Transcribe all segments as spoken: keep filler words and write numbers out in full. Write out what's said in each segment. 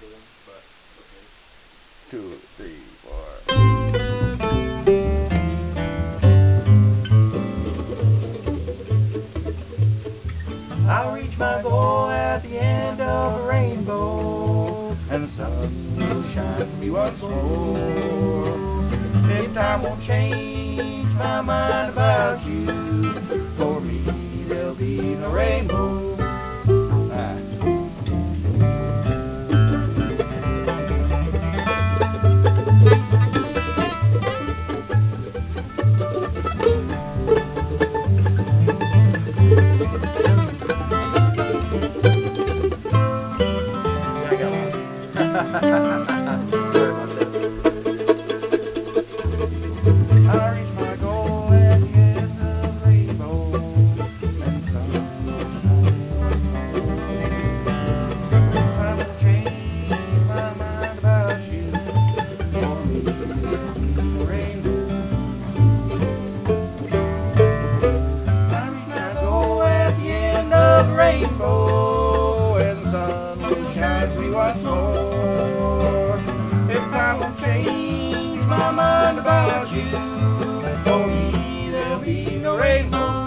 for them, but okay. Two, three, four. I'll reach my goal at the end of a rainbow, and the sun will shine for me once more. If time won't change my mind about you, for me there'll be no rainbow. Ah. Sorry about that. I reach my goal at the end of the rainbow, and the sun will shine. I will change my mind about you, for me there'll be a rainbow. I reach my goal at the end of the rainbow, and the sun will shine for me once more. If time won't change my mind about you, for me there'll be no rainbow.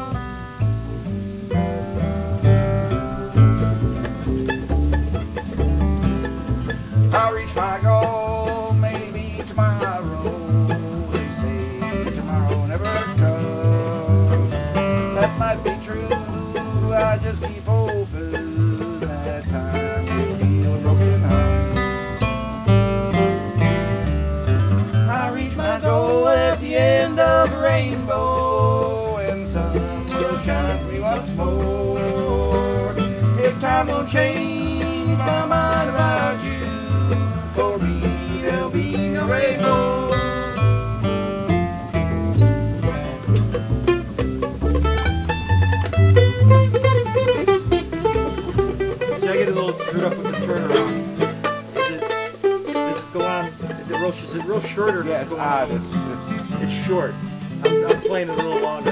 I'll reach my goal maybe tomorrow. They say tomorrow never comes. That might be true, I just keep hoping that time will heal a broken heart. I reach my goal at the end of the rainbow, and the sun will shine for me once more. If time won't change my mind about you, for me there'll be no rainbow. See, I get a little screwed up with the turnaround. Is it, does it go on, is it real, is it real short or does Yeah, it it's go odd. on? It's it's It's short. I'm, I'm playing it a little longer.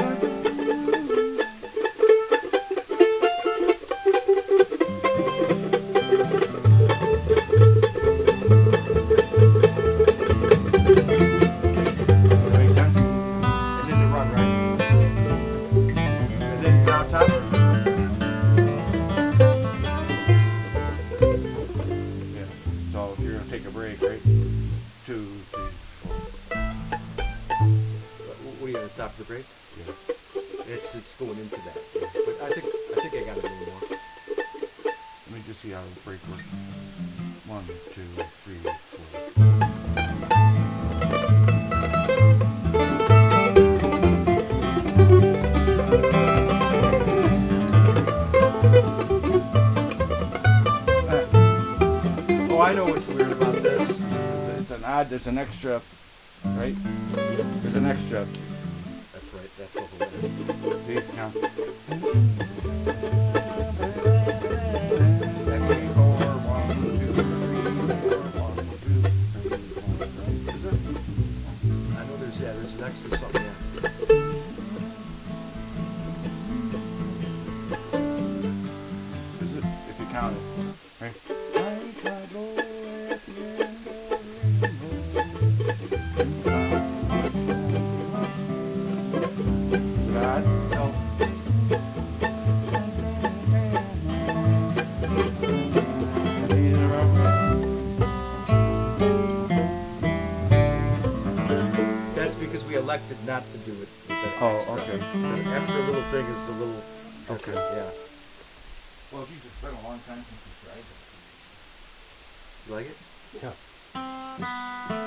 that makes sense. And then the run, right? And then on top. Yeah. So you're gonna take a break, right? Two, three, four. What are you gonna stop the break? Yeah. It's it's going into that. But I think I think I got a little more. Let me just see how the break works. One, two, three, four. Oh, I know what's weird about this. It's an odd. There's an extra, right? There's an extra. That's right. That's over there. See, count. That's three, four, one, two, three, four, one, two, three, four. Is it? I know there's yeah, there's an extra something there. Is it? If you count it, right? I reach my goal at the end of the rainbow. Is it odd? No. That's because we elected not to do it with that Oh, extra. okay. The extra little thing is a little Okay. yeah. Well, geez, it's been a long time since we tried that. You like it? Yeah.